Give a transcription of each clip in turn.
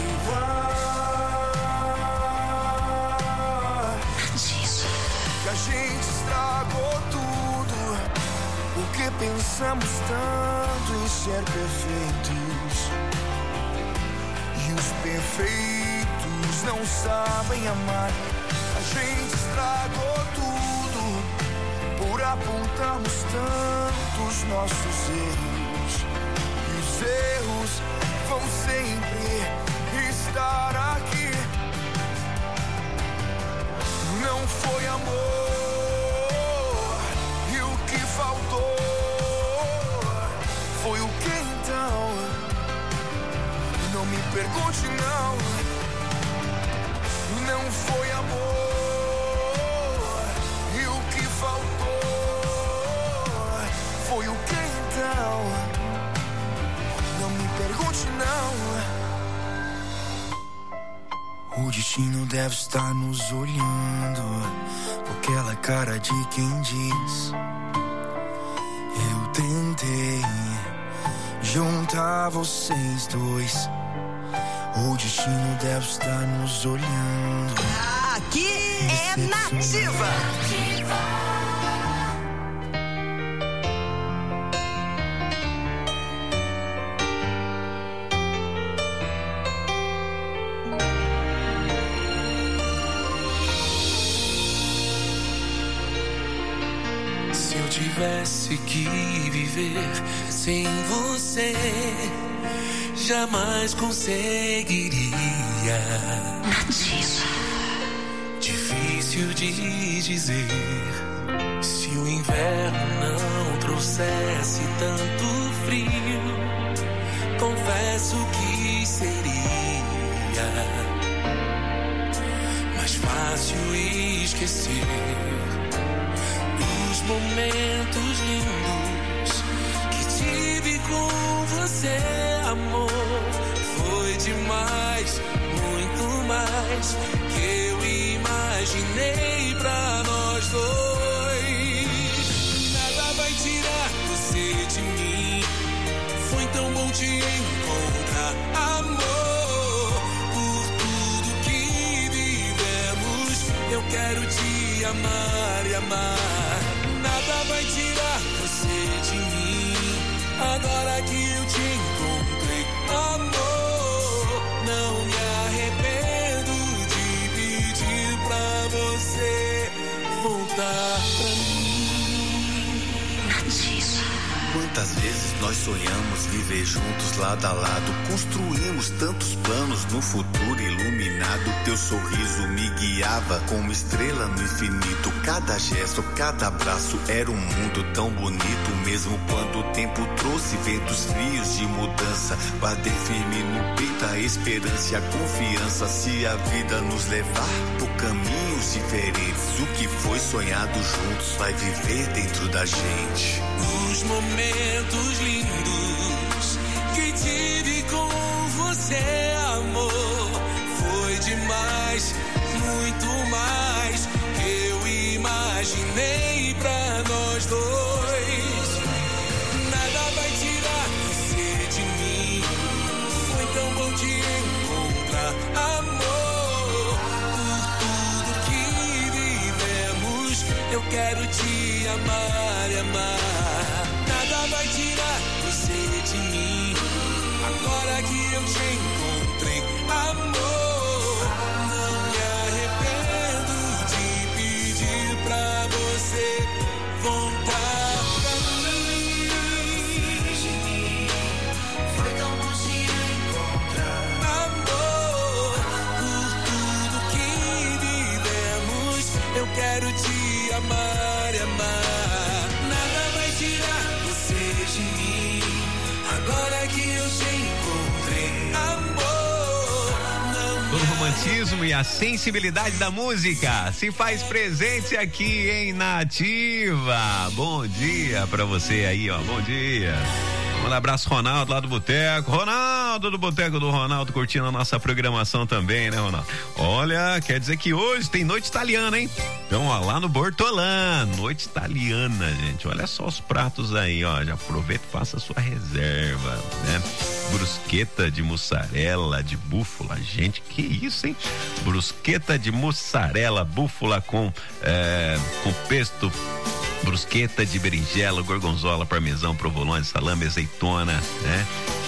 Que a gente estragou tudo, porque pensamos tanto em ser perfeitos. E os perfeitos não sabem amar. A gente estragou tudo por apontarmos tantos nossos erros. E os erros vão sempre estar aqui. Não foi amor, e o que faltou foi o que então? Não me pergunte não. Não foi amor, e o que faltou foi o que então? Não me pergunte não. O destino deve estar nos olhando com aquela cara de quem diz: eu tentei juntar vocês dois. O destino deve estar nos olhando. Aqui é Nativa. Se eu tivesse que viver sem você, jamais conseguiria. Nativa. Difícil de dizer. Se o inverno não trouxesse tanto frio, confesso que seria mais fácil esquecer os momentos lindos que tive com você, amor. Foi demais, muito mais que eu imaginei pra nós dois. Nada vai tirar você de mim. Foi tão bom te encontrar, amor. Por tudo que vivemos, eu quero te amar e amar. Nada vai tirar você de mim. Agora que eu te encontrei, amor, não me arrependo de pedir pra você voltar pra mim. Nativa. Quantas vezes nós sonhamos viver juntos lado a lado, construímos tantos planos no futuro iluminado. Teu sorriso me guiava como estrela no infinito. Cada gesto, cada abraço era um mundo tão bonito. Mesmo quando o tempo trouxe ventos frios de mudança, guardei firme no peito a esperança e a confiança. Se a vida nos levar por caminhos diferentes, o que foi sonhado juntos vai viver dentro da gente. Os momentos lindos que tive com você, amor, foi demais, muito mais que eu imaginei pra nós dois. Nada vai tirar você de mim. Foi tão bom te encontrar, amor. Por tudo que vivemos, eu quero te amar e amar. Nada vai tirar você de mim. Agora que eu te encontrei, amor, não me arrependo de pedir pra você voltar pra mim. Foi tão bom te encontrar, amor. Por tudo que vivemos, eu quero te amar e amar. Nada vai tirar você de mim. Agora que eu te encontrei, amor, não. O romantismo e a sensibilidade da música se faz presente aqui em Nativa. Bom dia pra você aí, ó. Bom dia. Um abraço, Ronaldo, lá do Boteco. Ronaldo do Boteco do Ronaldo, curtindo a nossa programação também, né, Ronaldo? Olha, quer dizer que hoje tem noite italiana, hein? Então, ó, lá no Bortolã, noite italiana, gente. Olha só os pratos aí, ó. Já aproveita e faça a sua reserva, né? brusqueta de mussarela de búfala. Gente, que isso, hein? Brusqueta de mussarela, búfala com pesto, brusqueta de berinjela, gorgonzola, parmesão, provolone, salame, azeitona, né?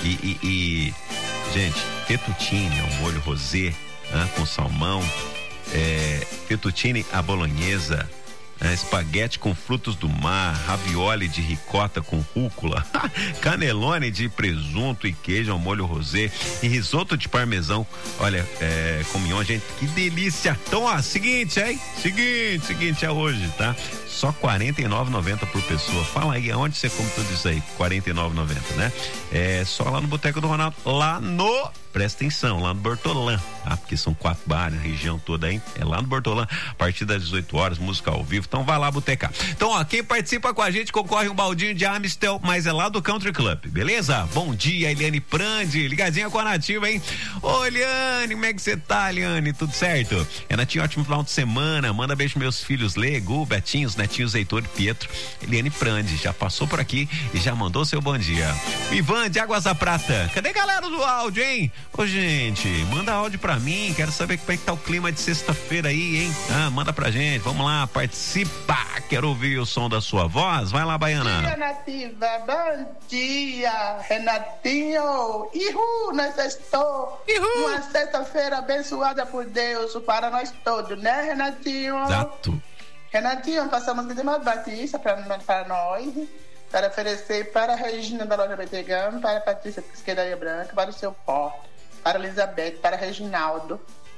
E gente, fettuccine, um molho rosé, com salmão, fettuccine à bolonhesa, espaguete com frutos do mar, ravioli de ricota com rúcula, canelone de presunto e queijo ao molho rosé e risoto de parmesão, olha, com mignon, gente, que delícia. Então, ó, seguinte, hein? Seguinte é hoje, tá? Só R$49,90 por pessoa. Fala aí, aonde você come tudo isso aí? R$49,90, né? É só lá no Boteco do Ronaldo, presta atenção, lá no Bortolã, tá? Porque são 4 bares, a região toda aí, é lá no Bortolã, a partir das 18 horas, música ao vivo, então vai lá botecar. Então, ó, quem participa com a gente concorre um baldinho de Amstel, mas é lá do Country Club, beleza? Bom dia, Eliane Prandi, ligadinha com a Nativa, hein? Ô, Eliane, como é que você tá, Eliane? Tudo certo? Natinho, ótimo final de semana, manda beijo pros meus filhos Legu, Betinho, os netinhos Heitor e Pietro. Eliane Prandi, já passou por aqui e já mandou seu bom dia. Ivan de Águas da Prata, cadê a galera do áudio, hein? Ô, gente, manda áudio pra mim, quero saber como é que tá o clima de sexta-feira aí, hein? Manda pra gente, vamos lá, participa, quero ouvir o som da sua voz, vai lá, Baiana. Bom dia, Nativa, bom dia, Renatinho, nós estamos uma sexta-feira abençoada por Deus, para nós todos, né, Renatinho? Exato. Renatinho, passamos de uma batista para nós, para oferecer para a Regina da loja Betegam, para a Patrícia Pesqueiraria Branca, para o seu Porto, para a Elizabeth, para Reginaldo,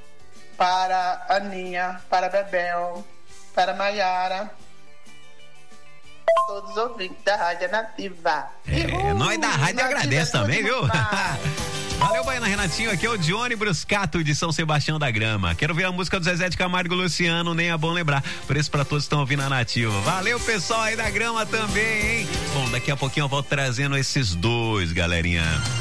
para a Aninha, para a Bebel, para a Maiara, todos os ouvintes da Rádio Nativa. Nós da Rádio agradece também, viu? Valeu, Baiana. Renatinho, aqui é o Dione Bruscato de São Sebastião da Grama. Quero ver a música do Zezé de Camargo e Luciano, nem é bom lembrar. Preço pra todos que estão ouvindo a Nativa. Valeu, pessoal aí da Grama também, hein? Bom, daqui a pouquinho eu volto trazendo esses dois, galerinha.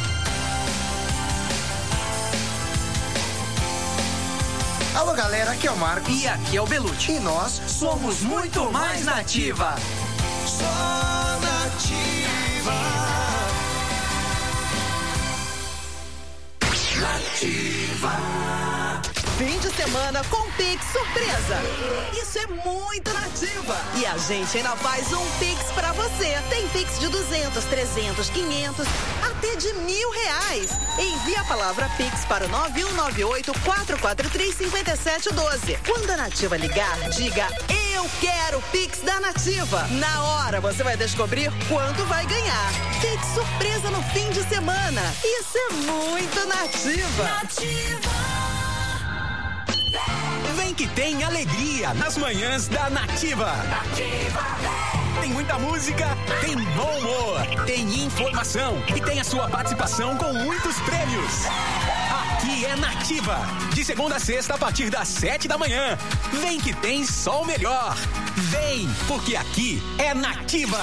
Alô, galera, aqui é o Marcos. E aqui é o Belucci. E nós somos muito mais Nativa. Só Nativa. Nativa. Fim de semana com Pix Surpresa. Isso é muito Nativa. E a gente ainda faz um Pix pra você. Tem Pix de 200, 300, 500, até de R$1.000. Envie a palavra Pix para o 9198-443-5712. Quando a Nativa ligar, diga: eu quero Pix da Nativa. Na hora você vai descobrir quanto vai ganhar. Pix Surpresa no fim de semana. Isso é muito Nativa. Nativa. Vem que tem alegria nas manhãs da Nativa. Tem muita música, tem bom humor, tem informação e tem a sua participação com muitos prêmios. Aqui é Nativa, de segunda a sexta a partir das 7 da manhã. Vem que tem só o melhor. Vem, porque aqui é Nativa.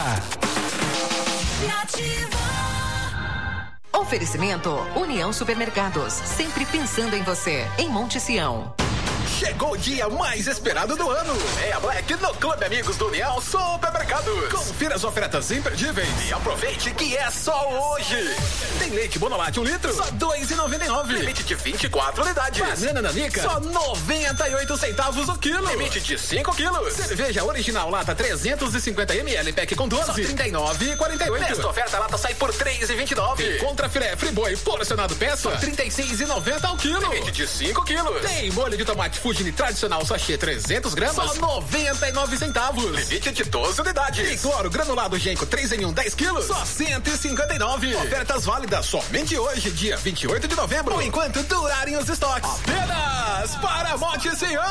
Nativa. Oferecimento União Supermercados, sempre pensando em você, em Monte Sião. Chegou o dia mais esperado do ano. É a Black no Clube Amigos do União Supermercados. Confira as ofertas imperdíveis e aproveite que é só hoje. Tem leite Bonolate 1 litro, só R$2,99. Limite de 24 unidades. Banana Nanica, só 98 centavos o quilo. Limite de 5 quilos. Cerveja original lata 350 ml, pack com 12, só R$39,48. Esta oferta lata sai por R$3,29. Contra filé Friboi porcionado peça, só R$36,90 ao quilo. Limite de 5 quilos. Tem molho de tomate Fugini tradicional sachê 300 gramas, só 99 centavos. Limite de 12 unidades. E cloro granulado Genco 3 em 1, 10 quilos, só 159. Ofertas válidas somente hoje, dia 28 de novembro, ou enquanto durarem os estoques. Apenas para Monte Sião.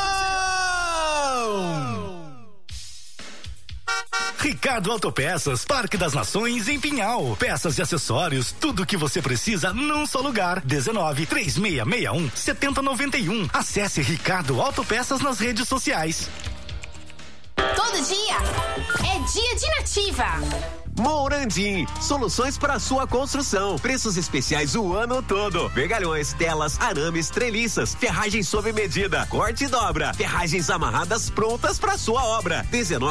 Ricardo Autopeças, Parque das Nações em Pinhal. Peças e acessórios, tudo o que você precisa num só lugar. 19-3661-7091. Acesse Ricardo Autopeças nas redes sociais. Todo dia é dia de Nativa. Morandim, soluções para sua construção. Preços especiais o ano todo. Vergalhões, telas, arames, treliças, ferragens sob medida, corte e dobra, ferragens amarradas prontas para sua obra.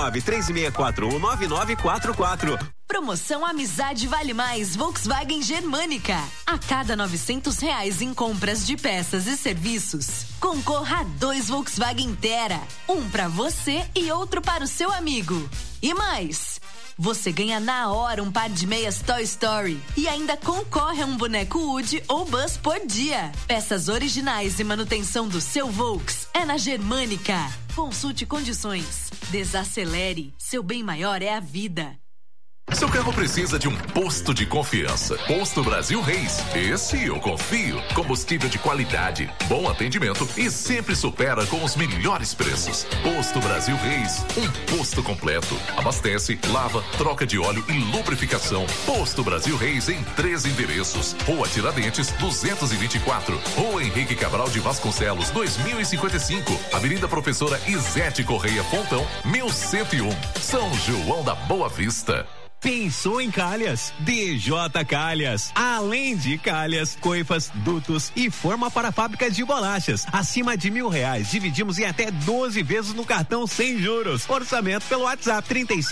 1936419944. Promoção Amizade Vale Mais Volkswagen Germânica. A cada R$900 em compras de peças e serviços, concorra a 2 Volkswagen Tera. Um para você e outro para o seu amigo. E mais, você ganha na hora um par de meias Toy Story e ainda concorre a um boneco Woody ou Buzz por dia. Peças originais e manutenção do seu Volks é na Germânica. Consulte condições. Desacelere. Seu bem maior é a vida. Seu carro precisa de um posto de confiança. Posto Brasil Reis. Esse eu confio. Combustível de qualidade, bom atendimento e sempre supera com os melhores preços. Posto Brasil Reis. Um posto completo. Abastece, lava, troca de óleo e lubrificação. Posto Brasil Reis em 3 endereços. Rua Tiradentes, 224. Rua Henrique Cabral de Vasconcelos, 2055. Avenida Professora Izete Correia Pontão, 1101. São João da Boa Vista. Pensou em calhas? DJ Calhas. Além de calhas, coifas, dutos e forma para fábricas de bolachas. Acima de R$1.000. Dividimos em até 12 vezes no cartão sem juros. Orçamento pelo WhatsApp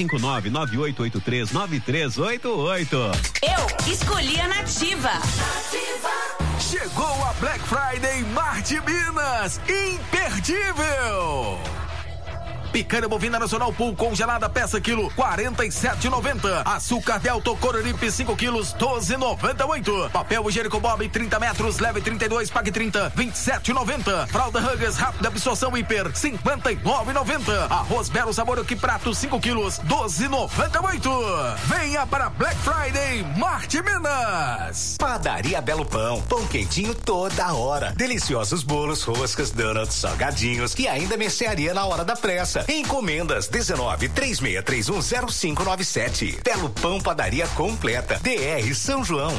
359-9883-9388. Eu escolhi a Nativa. Chegou a Black Friday Marte Minas. Imperdível! Picanha bovina nacional pool congelada peça quilo 47,90. Açúcar Delta Cororipe 5 quilos 12,98. Papel higiênico Bob 30 metros leve 32 pague 30 27,90. Fralda Huggers rápida absorção hiper 59,90. Arroz Belo Sabor que prato 5 quilos 12,98. Venha para Black Friday Marte Minas. Padaria Belo Pão, pão quentinho toda hora, deliciosos bolos, roscas, donuts, salgadinhos e ainda mercearia na hora da pressa. Encomendas 1936310597. Belo Pão Padaria completa. DR São João.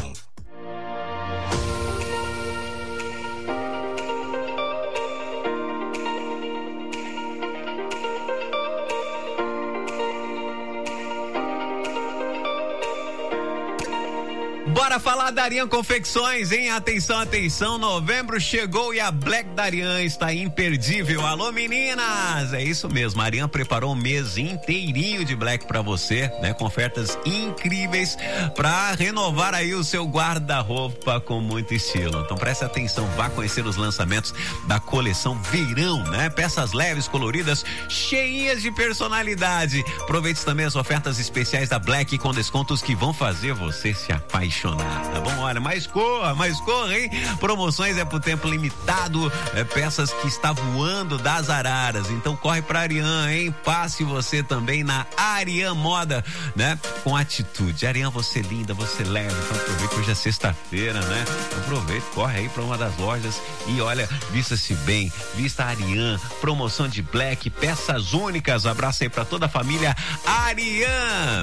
Bora falar da Arian Confecções, hein? Atenção, atenção, novembro chegou e a Black da Arian está imperdível. Alô, meninas! É isso mesmo, a Arian preparou um mês inteirinho de Black pra você, né? Com ofertas incríveis pra renovar aí o seu guarda-roupa com muito estilo. Então preste atenção, vá conhecer os lançamentos da coleção Verão, né? Peças leves, coloridas, cheinhas de personalidade. Aproveite também as ofertas especiais da Black com descontos que vão fazer você se apaixonar. Tá bom? Olha, mais corra, hein? Promoções é por tempo limitado, peças que está voando das araras. Então corre pra Arian, hein? Passe você também na Arian Moda, né? Com atitude. Arian, você linda, você leve. Então aproveita, hoje é sexta-feira, né? Aproveita, corre aí pra uma das lojas e olha, vista-se bem, vista Arian, promoção de Black, peças únicas. Abraço aí pra toda a família Arian.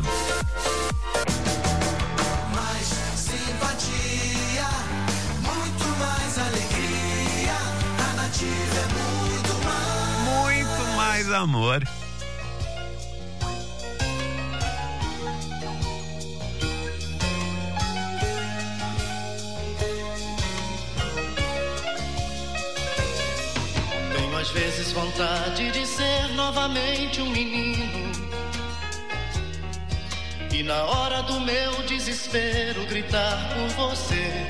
Mais amor. Tenho às vezes vontade de ser novamente um menino e na hora do meu desespero gritar por você,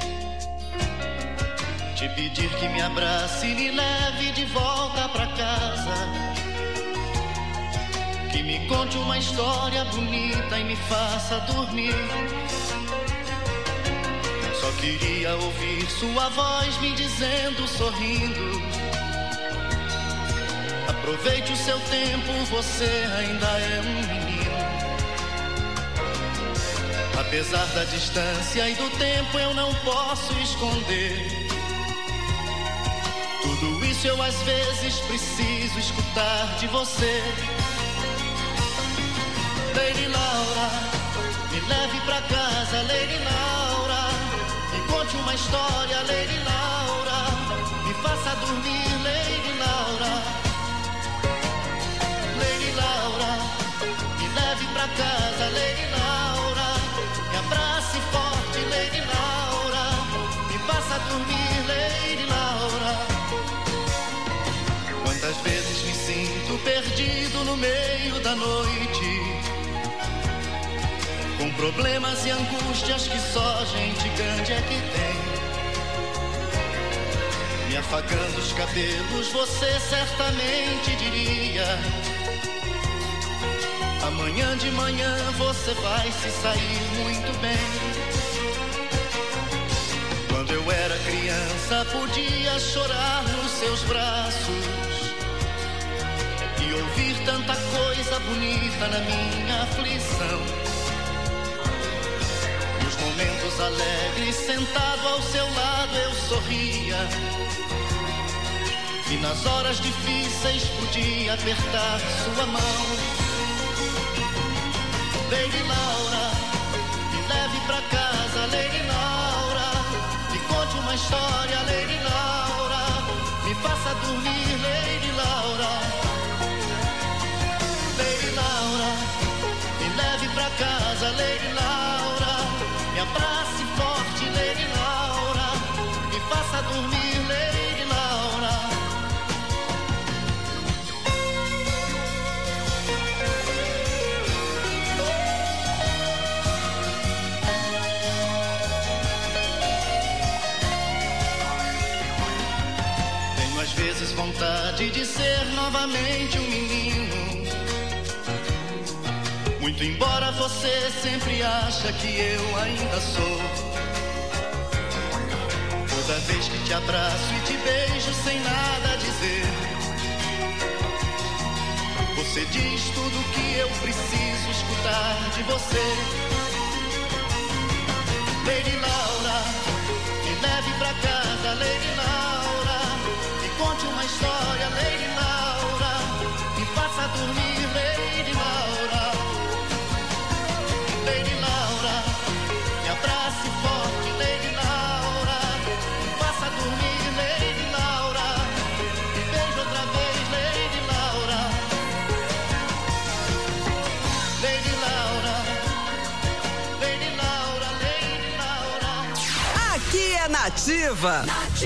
te pedir que me abrace e me leve de volta pra casa, que me conte uma história bonita e me faça dormir. Só queria ouvir sua voz me dizendo, sorrindo: aproveite o seu tempo, você ainda é um menino. Apesar da distância e do tempo eu não posso esconder. Tudo isso eu às vezes preciso escutar de você. Lady Laura, me leve pra casa, Lady Laura. Me conte uma história, Lady Laura. Me faça dormir, Lady Laura. Lady Laura, me leve pra casa, Lady Laura. vezes me sinto perdido no meio da noite, com problemas e angústias que só gente grande é que tem. Me afagando os cabelos, você certamente diria: amanhã de manhã você vai se sair muito bem. Quando eu era criança podia chorar nos seus braços e ouvir tanta coisa bonita na minha aflição. Nos momentos alegres, sentado ao seu lado, eu sorria, e nas horas difíceis podia apertar sua mão. Lady Laura, me leve pra casa, Lady Laura, me conte uma história, Lady Laura, me faça dormir, Lady Laura. Lady Laura, me leve pra casa, Lady Laura, me abrace forte, Lady Laura, me faça dormir, Lady Laura. Tenho às vezes vontade de ser novamente um menino, muito embora você sempre acha que eu ainda sou. Toda vez que te abraço e te beijo sem nada a dizer, você diz tudo que eu preciso escutar de você. Lady Laura, me leve pra casa, Lady Laura, me conte uma história, Lady Laura, me faça dormir, Lady Laura. Lady Laura, me abrace forte, Lady Laura, me faça dormir, Lady Laura, me beije outra vez, Lady Laura. Lady Laura, Lady Laura, Lady Laura. Aqui é Nativa.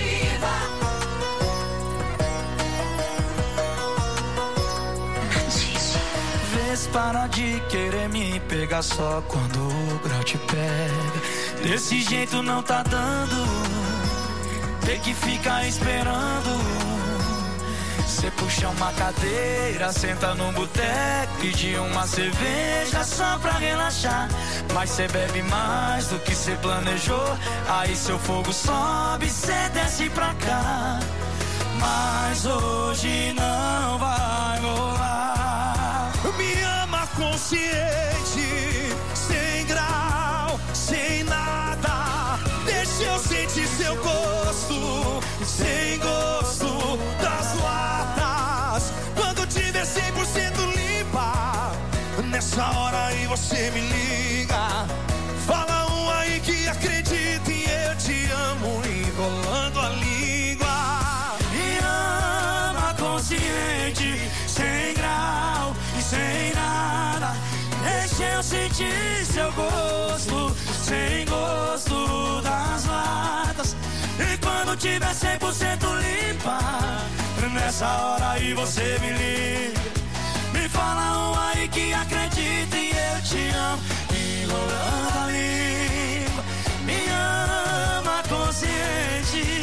Vês, para de querer me pegar só quando o grau te pega. Desse jeito não tá dando, tem que ficar esperando. Cê puxa uma cadeira, senta num boteco, pedir uma cerveja só pra relaxar. Mas cê bebe mais do que cê planejou, aí seu fogo sobe, cê desce pra cá. Mas hoje não vai rolar. Me ama consciente, sem grau, sem nada. Deixa eu sentir seu gosto, sem gosto das latas. Quando tiver 100% limpa, nessa hora aí você me liga. Fala um aí que acredita em eu te amo, enrolando a língua. Me ama consciente, sem grau e sem nada. Deixa eu sentir seu gosto, sem gosto das latas. E quando tiver 100% limpa, nessa hora aí você me liga. Me fala um aí que acredita e eu te amo, enrolando a língua. Me ama consciente.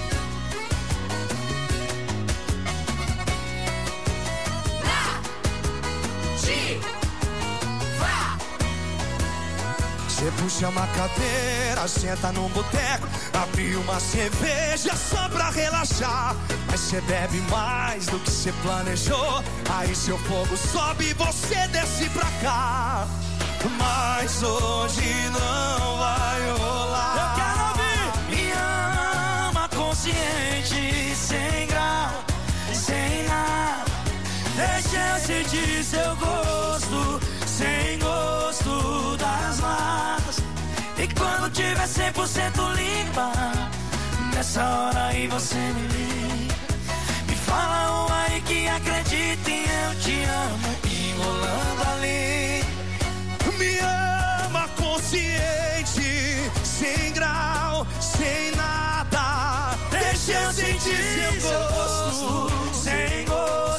Você puxa uma cadeira, senta num boteco, abre uma cerveja só pra relaxar. Mas você bebe mais do que você planejou, aí seu fogo sobe e você desce pra cá. Mas hoje não vai rolar. Eu quero ouvir. Me ama consciente, sem grau, sem nada. Deixa eu sentir seu gosto, sem gosto das latas. E quando tiver 100% limpa, nessa hora aí você me liga. Me fala um aí que acredita em eu te amo, enrolando a língua. Me ama consciente, sem grau, sem nada. Deixa eu sentir seu gosto, sem gosto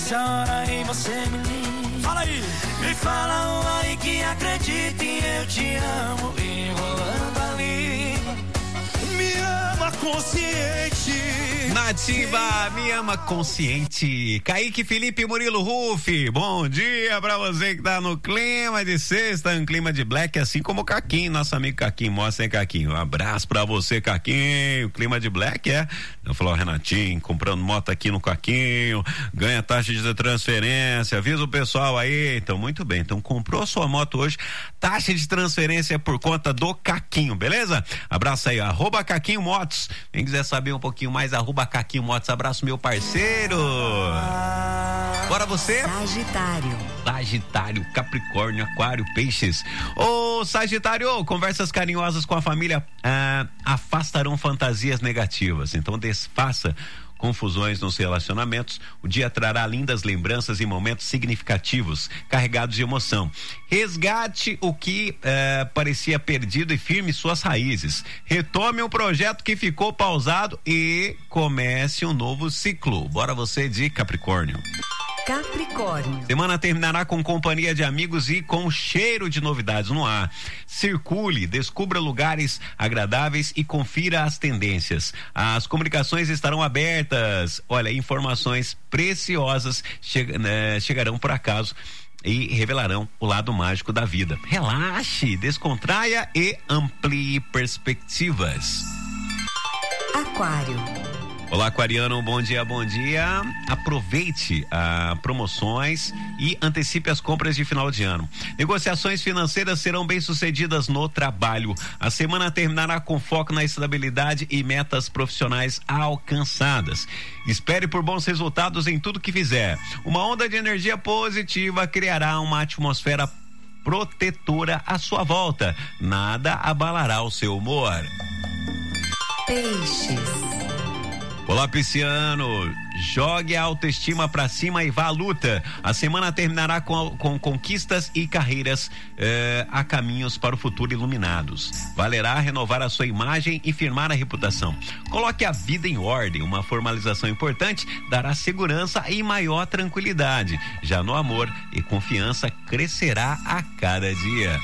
nessa hora aí você me liga. Fala aí. Me fala um aí que acredita em eu te amo, enrolando a língua. Me ama consciente. Nativa, me ama consciente. Kaique, Felipe, Murilo, Rufi. Bom dia pra você que tá no clima de sexta, um clima de black, assim como o Caquinho, nosso amigo Caquinho. Mostra aí, Caquinho. Um abraço pra você, Caquinho. Clima de black eu falo, Renatinho, comprando moto aqui no Caquinho, ganha taxa de transferência, avisa o pessoal aí. Então, muito bem. Então, comprou sua moto hoje, taxa de transferência por conta do Caquinho, beleza? Abraço aí, @Caquinho Motos. Quem quiser saber um pouquinho mais, @Caquinho Motos. Abraço, meu parceiro. Bora você? Sagitário, Capricórnio, Aquário, Peixes. Ô, Sagitário, conversas carinhosas com a família afastarão fantasias negativas. Então, desfaça confusões nos relacionamentos. O dia trará lindas lembranças e momentos significativos, carregados de emoção. Resgate o que parecia perdido e firme suas raízes. Retome um projeto que ficou pausado e comece um novo ciclo. Bora você de Capricórnio. Semana terminará com companhia de amigos e com cheiro de novidades no ar. Circule, descubra lugares agradáveis e confira as tendências. As comunicações estarão abertas. Olha, informações preciosas chegarão por acaso e revelarão o lado mágico da vida. Relaxe, descontraia e amplie perspectivas. Aquário. Olá, aquariano, bom dia. Aproveite promoções e antecipe as compras de final de ano. Negociações financeiras serão bem-sucedidas no trabalho. A semana terminará com foco na estabilidade e metas profissionais alcançadas. Espere por bons resultados em tudo que fizer. Uma onda de energia positiva criará uma atmosfera protetora à sua volta. Nada abalará o seu humor. Peixes. Olá, pisciano, jogue a autoestima pra cima e vá à luta. A semana terminará com conquistas e carreiras a caminhos para o futuro iluminados. Valerá renovar a sua imagem e firmar a reputação. Coloque a vida em ordem. Uma formalização importante dará segurança e maior tranquilidade. Já no amor, e confiança crescerá a cada dia.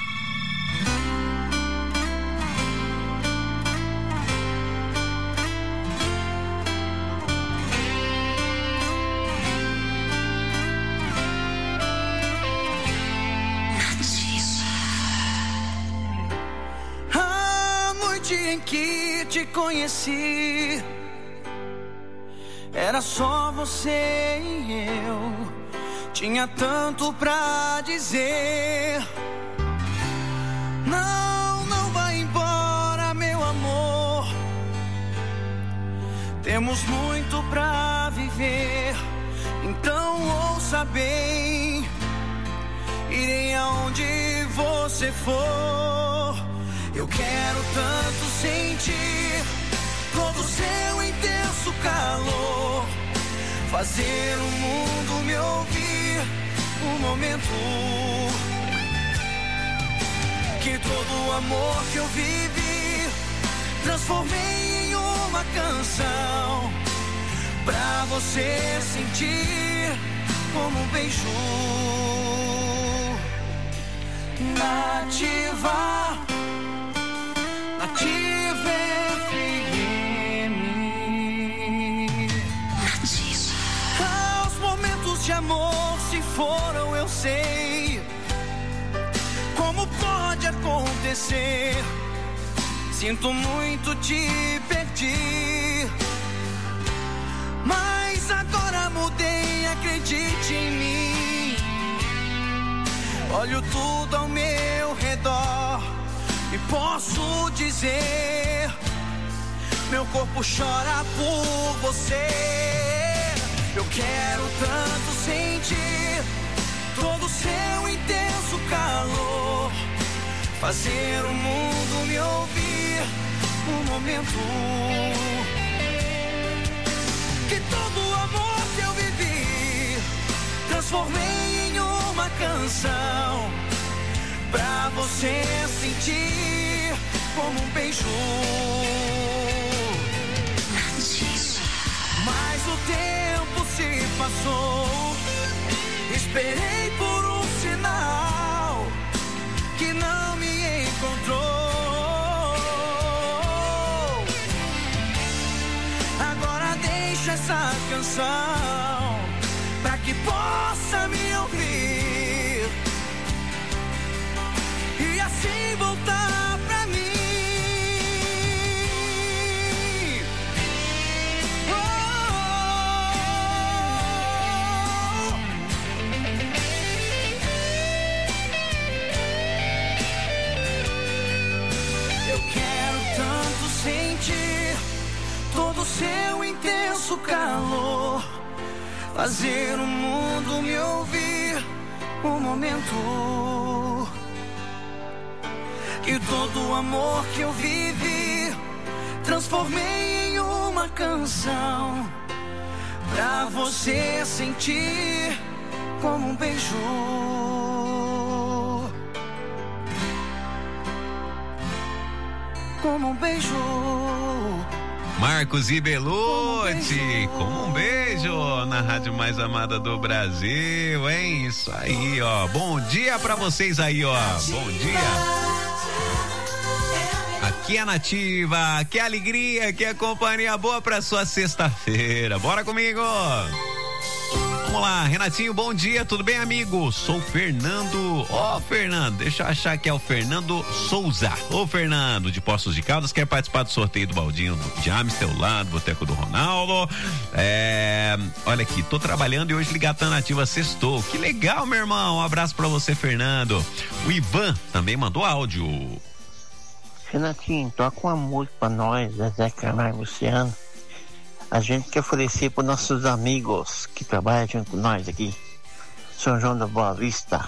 Em que te conheci, era só você e eu. Tinha tanto pra dizer. Não vai embora, meu amor. Temos muito pra viver. Então ouça bem. Irei aonde você for. Eu quero tanto sentir todo o seu intenso calor, fazer o mundo me ouvir um momento, que todo o amor que eu vivi transformei em uma canção, pra você sentir como um beijo. Nativa FM. Os momentos de amor se foram, eu sei. Como pode acontecer? Sinto muito, te perdi. Mas agora mudei, acredite em mim. Olho tudo ao meu redor e posso dizer, meu corpo chora por você. Eu quero tanto sentir todo o seu intenso calor, fazer o mundo me ouvir um momento, que todo o amor que eu vivi transformei em uma canção, pra você sentir como um beijo. Mas o tempo se passou Esperei por um sinal que não me encontrou. Agora deixa essa canção pra que possa me ouvir e assim voltar pra mim. Eu quero tanto sentir todo o seu intenso calor, fazer o mundo me ouvir um momento, e todo o amor que eu vivi transformei em uma canção pra você sentir como um beijo, como um beijo. Marcos e Belucci, como um beijo na rádio mais amada do Brasil, hein? Isso aí, ó. Bom dia pra vocês aí, ó. Bom dia. Aqui é Nativa, que alegria, que é companhia boa pra sua sexta-feira. Bora comigo. Vamos lá, Renatinho, bom dia, tudo bem, amigo? Sou o Fernando. Fernando, deixa eu achar que é o Fernando Souza. Fernando, de Poços de Caldas, quer participar do sorteio do baldinho de Amstel lá do Boteco do Ronaldo. Olha aqui, tô trabalhando e hoje ligado na Nativa sextou. Que legal, meu irmão, um abraço pra você, Fernando. O Ivan também mandou áudio. Renatinho, toca uma música pra nós, Zezé Camargo e Luciano. A gente quer oferecer para nossos amigos que trabalham junto com nós aqui, São João da Boa Vista.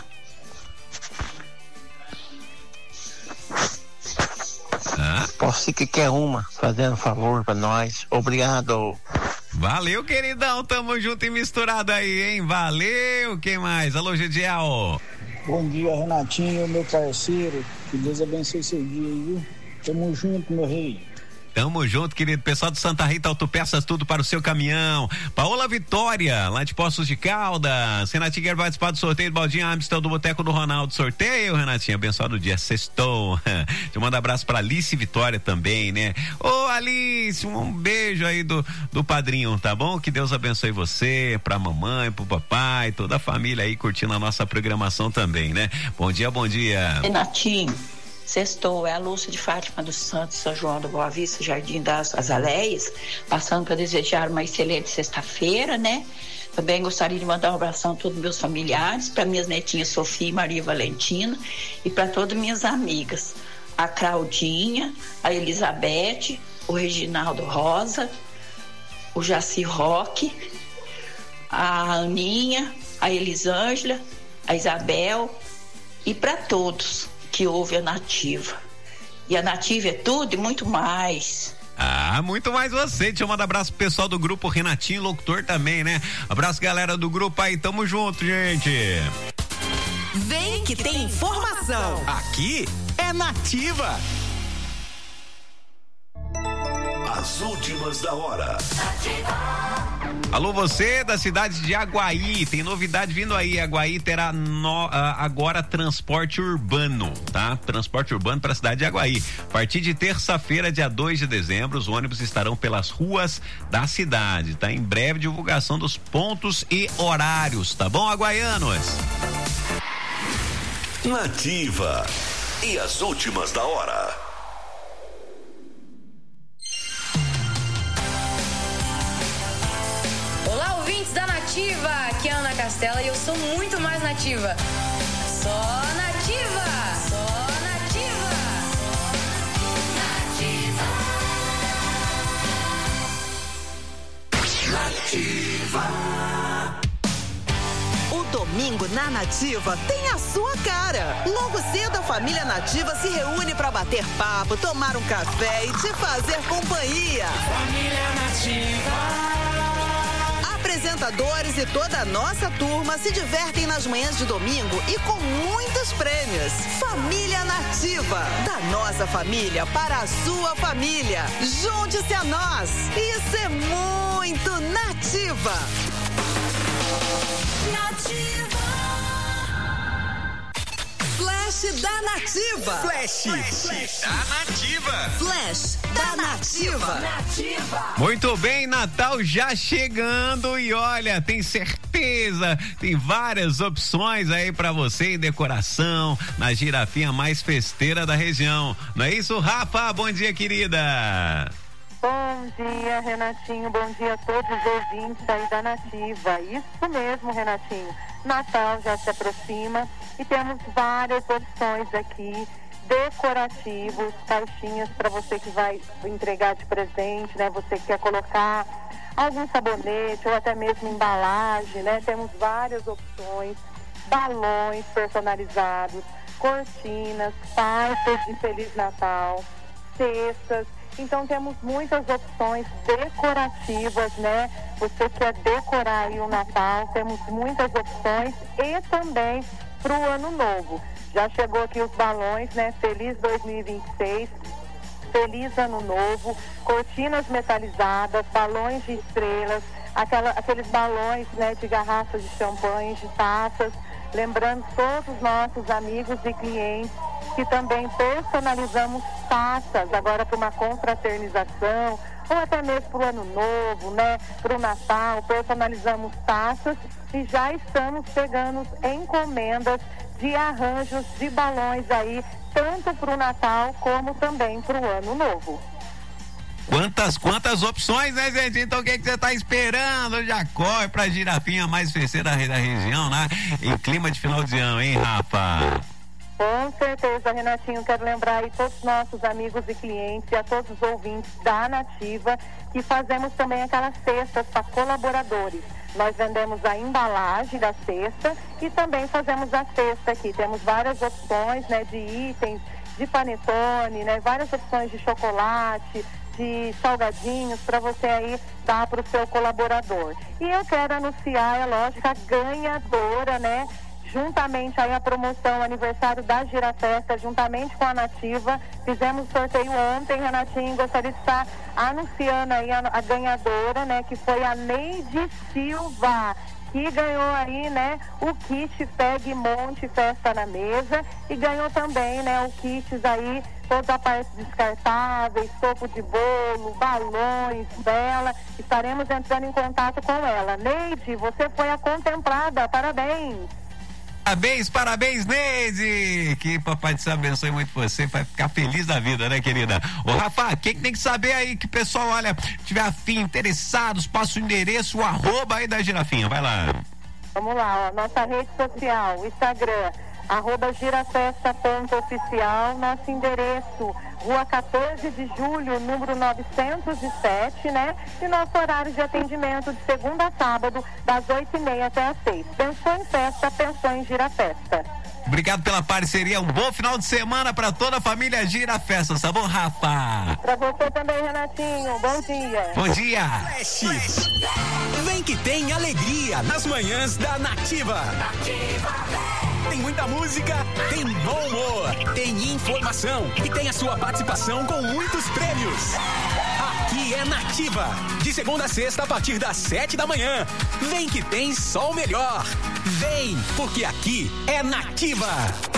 Posso ser que quer uma, fazendo um favor para nós. Obrigado. Valeu, queridão, tamo junto e misturado aí, hein? Valeu, quem mais? Alô, Gediel. Bom dia, Renatinho, meu parceiro. Que Deus abençoe seu dia aí, viu? Tamo junto, meu rei. Tamo junto, querido. Pessoal do Santa Rita Autopeças, tudo para o seu caminhão. Paola Vitória, lá de Poços de Caldas. Renatinho quer participar do sorteio do baldinho Amstel do Boteco do Ronaldo. Sorteio, Renatinho, abençoado dia, sextou. Deixa eu mandar um abraço pra Alice Vitória também, né? Alice, um beijo aí do padrinho, tá bom? Que Deus abençoe você, pra mamãe, pro papai, toda a família aí curtindo a nossa programação também, né? Bom dia, bom dia. Renatinho, sextou, é a Lúcia de Fátima dos Santos, São João da Boa Vista, Jardim das Azaleias, passando para desejar uma excelente sexta-feira, né? Também gostaria de mandar um abração a todos meus familiares, para minhas netinhas Sofia e Maria Valentina, e para todas minhas amigas, a Claudinha, a Elizabeth, o Reginaldo Rosa, o Jaci Roque, a Aninha, a Elisângela, a Isabel, e para todos que ouve a Nativa. E a Nativa é tudo e muito mais. Muito mais você. Deixa eu mandar abraço pro pessoal do grupo Renatinho, locutor também, né? Abraço, galera do grupo aí, tamo junto, gente. Vem que tem informação. Aqui é Nativa. As últimas da hora. Alô, você da cidade de Aguaí, tem novidade vindo aí. Aguaí terá agora transporte urbano, tá? Transporte urbano para a cidade de Aguaí. A partir de terça-feira, dia 2 de dezembro, os ônibus estarão pelas ruas da cidade, tá? Em breve divulgação dos pontos e horários, tá bom, aguaianos? Nativa. E as últimas da hora. Olá, ouvintes da Nativa, aqui é a Ana Castela e eu sou muito mais nativa. Só nativa! Só nativa! Nativa! O domingo na Nativa tem a sua cara. Logo cedo a família Nativa se reúne para bater papo, tomar um café e te fazer companhia. Família Nativa. Apresentadores e toda a nossa turma se divertem nas manhãs de domingo e com muitos prêmios. Família Nativa, da nossa família para a sua família. Junte-se a nós. Isso é muito Nativa. Nativa. Flash da Nativa. Flash da Nativa. Flash da Nativa. Muito bem, Natal já chegando e olha, tem certeza, tem várias opções aí pra você em decoração na girafinha mais festeira da região. Não é isso, Rafa? Bom dia, querida. Bom dia, Renatinho. Bom dia a todos os ouvintes aí da Nativa. Isso mesmo, Renatinho. Natal já se aproxima e temos várias opções aqui, decorativos, caixinhas para você que vai entregar de presente, né? Você que quer colocar algum sabonete ou até mesmo embalagem, né? Temos várias opções, balões personalizados, cortinas, pastas de Feliz Natal, cestas. Então temos muitas opções decorativas, né? Você quer decorar aí o Natal, temos muitas opções e também para o Ano Novo. Já chegou aqui os balões, né? Feliz 2026, Feliz Ano Novo, cortinas metalizadas, balões de estrelas, aqueles balões, né? De garrafas de champanhe, de taças. Lembrando todos os nossos amigos e clientes que também personalizamos taças agora para uma confraternização ou até mesmo para o Ano Novo, né? Para o Natal, personalizamos taças e já estamos pegando encomendas de arranjos de balões aí, tanto para o Natal como também para o Ano Novo. Quantas opções, né, gente? Então o que você tá esperando? Já corre pra girafinha mais festeira da região, né? Em clima de final de ano, hein, Rafa? Com certeza, Renatinho, quero lembrar aí todos os nossos amigos e clientes e a todos os ouvintes da Nativa que fazemos também aquelas cestas para colaboradores. Nós vendemos a embalagem da cesta e também fazemos a cesta aqui. Temos várias opções, né, de itens, de panetone, né, várias opções de chocolate, de salgadinhos para você aí dar para o seu colaborador. E eu quero anunciar, é lógico, a ganhadora, né? Juntamente aí a promoção aniversário da Girafesta, juntamente com a Nativa, fizemos sorteio ontem, Renatinho, gostaria de estar anunciando aí a ganhadora, né? Que foi a Neide Silva, que ganhou aí, né, o kit Pegue Monte Festa na Mesa e ganhou também, né, o kits aí, toda a parte descartáveis, topo de bolo, balões, vela. Estaremos entrando em contato com ela. Neide, você foi a contemplada, parabéns. Parabéns, Neide! Que papai te abençoe muito você, vai ficar feliz da vida, né, querida? Ô, Rafa, quem tem que saber aí que o pessoal, olha, tiver afim, interessados, passa o endereço, o arroba aí da girafinha, vai lá. Vamos lá, ó, nossa rede social, Instagram, @girafesta.oficial, nosso endereço, Rua 14 de Julho, número 907, né? E nosso horário de atendimento de segunda a sábado, das 8h30 até as 6. Pensou em festa, pensou em Girafesta. Obrigado pela parceria, um bom final de semana para toda a família Girafesta, tá bom, Rafa? Pra você também, Renatinho, bom dia. Bom dia. Flash. Vem que tem alegria nas manhãs da Nativa. Tem muita música, tem bom humor, tem informação e tem a sua participação com muitos prêmios. Aqui é Nativa, de segunda a sexta a partir das 7 da manhã. Vem que tem só o melhor. Vem, porque aqui é Nativa.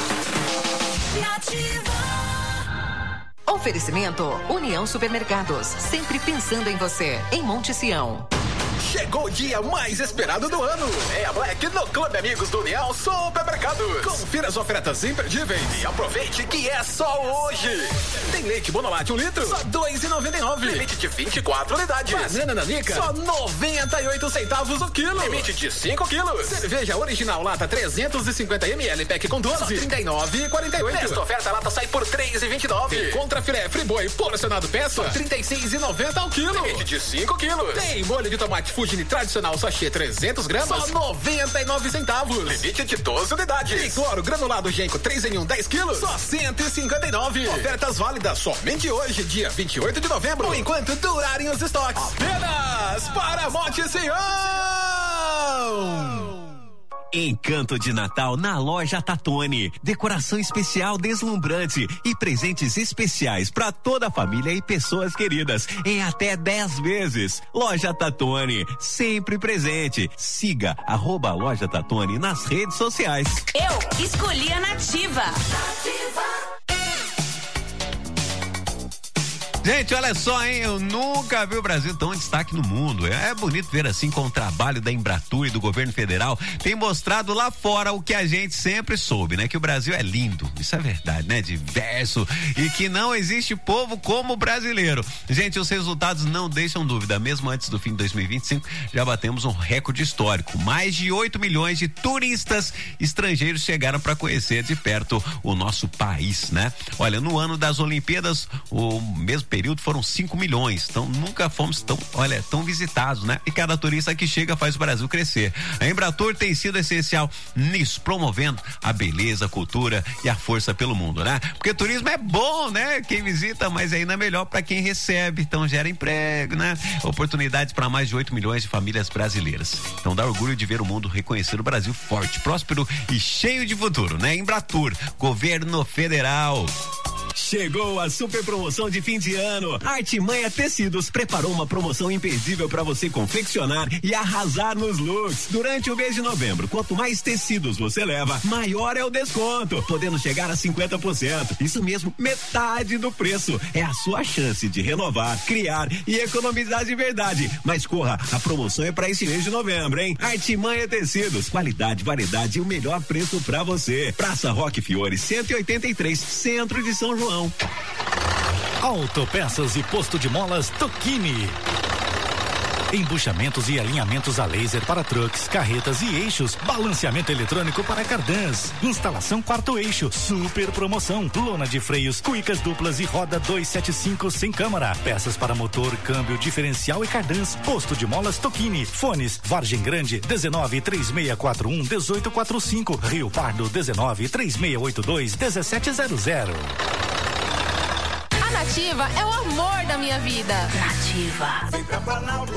Oferecimento União Supermercados, sempre pensando em você, em Monte Sião. Chegou o dia mais esperado do ano. É a Black no Clube Amigos do União Supermercados. Confira as ofertas imperdíveis e aproveite que é só hoje. Tem leite Bonolate 1 litro, só R$2,99. Limite de 24 unidades. Banana Nanica, só 98 centavos o quilo. Limite de 5 quilos. Cerveja original lata 350 ml, pack com 12, só R$39,48. Esta oferta lata sai por R$3,29. Contra filé Friboi porcionado peça, só R$36,90 ao quilo. Limite de 5 quilos. Tem molho de tomate Fugini tradicional sachê 300 gramas, só 99 centavos. Limite de 12 unidades. E cloro granulado Genco 3 em 1, 10 quilos, só 159. Ofertas válidas somente hoje, dia 28 de novembro, enquanto durarem os estoques. Apenas para Monte Sião. Encanto de Natal na loja Tatone. Decoração especial deslumbrante e presentes especiais para toda a família e pessoas queridas em até 10 vezes. Loja Tatone, sempre presente. Siga @loja Tatone nas redes sociais. Eu escolhi a Nativa. Gente, olha só, hein? Eu nunca vi o Brasil tão em destaque no mundo. É bonito ver assim com o trabalho da Embratur e do governo federal tem mostrado lá fora o que a gente sempre soube, né? Que o Brasil é lindo, isso é verdade, né? Diverso e que não existe povo como o brasileiro. Gente, os resultados não deixam dúvida. Mesmo antes do fim de 2025, já batemos um recorde histórico. Mais de 8 milhões de turistas estrangeiros chegaram para conhecer de perto o nosso país, né? Olha, no ano das Olimpíadas, o mesmo período foram 5 milhões, então nunca fomos tão visitados, né? E cada turista que chega faz o Brasil crescer. A Embratur tem sido essencial nisso, promovendo a beleza, a cultura e a força pelo mundo, né? Porque turismo é bom, né? Quem visita, mas ainda é melhor para quem recebe, então gera emprego, né? Oportunidades para mais de 8 milhões de famílias brasileiras. Então dá orgulho de ver o mundo reconhecer o Brasil forte, próspero e cheio de futuro, né? Embratur, governo federal. Chegou a super promoção de fim de ano. Artimanha Tecidos preparou uma promoção imperdível para você confeccionar e arrasar nos looks. Durante o mês de novembro, quanto mais tecidos você leva, maior é o desconto, podendo chegar a 50%. Isso mesmo, metade do preço. É a sua chance de renovar, criar e economizar de verdade. Mas corra, a promoção é para esse mês de novembro, hein? Artimanha Tecidos, qualidade, variedade e o melhor preço para você. Praça Roque Fiore, 183, Centro de São João. Autopeças e posto de molas Tokini. Embuchamentos e alinhamentos a laser para trucks, carretas e eixos. Balanceamento eletrônico para cardãs. Instalação quarto eixo. Super promoção. Lona de freios, cuicas duplas e roda 275 sem câmara. Peças para motor, câmbio, diferencial e cardãs. Posto de molas Tokini. Fones Vargem Grande 19 3641 1845. Rio Pardo 19 3682 1700. Nativa é o amor da minha vida. Nativa. Vem pra Planalto,